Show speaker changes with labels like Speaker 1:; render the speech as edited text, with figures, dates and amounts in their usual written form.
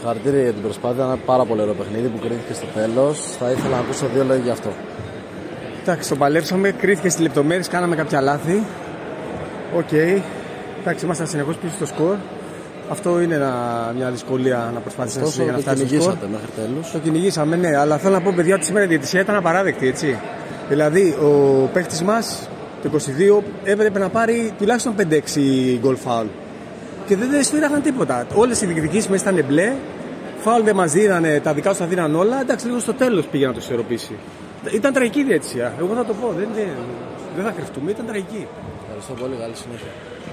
Speaker 1: Συγχαρητήρια για την προσπάθεια. Ένα πάρα πολύ ωραίο παιχνίδι που κρίθηκε στο τέλος. Θα ήθελα να ακούσω δύο λόγια γι' αυτό.
Speaker 2: Εντάξει, το παλέψαμε, κρίθηκε στις λεπτομέρειες, κάναμε κάποια λάθη. Οκ. Εντάξει, ήμασταν συνεχώς πίσω στο σκορ. Αυτό είναι μια δυσκολία να προσπάθησε να
Speaker 1: Ωστόσο,
Speaker 2: να
Speaker 1: το
Speaker 2: φτάσει στο σκορ.
Speaker 1: κυνηγήσατε μέχρι τέλους.
Speaker 2: Το κυνηγήσαμε, ναι, αλλά θέλω να πω, παιδιά, ότι σήμερα η διαιτησία ήταν απαράδεκτη, έτσι. Δηλαδή, ο παίχτης μας, το 22, έπρεπε να πάρει τουλάχιστον 5-6 γκολ φάουλ. Και δεν σφύραγαν τίποτα. Όλες οι διεκδικήσεις μέσα ήταν μπλε. Φάουλ δεν μας δίνανε, τα δικά τους τα δίναν όλα. Εντάξει, λίγο στο τέλος πήγε να το ισορροπήσει. Ήταν τραγική η διαιτησία. Εγώ θα το πω, δεν θα κρυφτούμε, ήταν τραγική.
Speaker 1: Ευχαριστώ πολύ, καλή συνέχεια.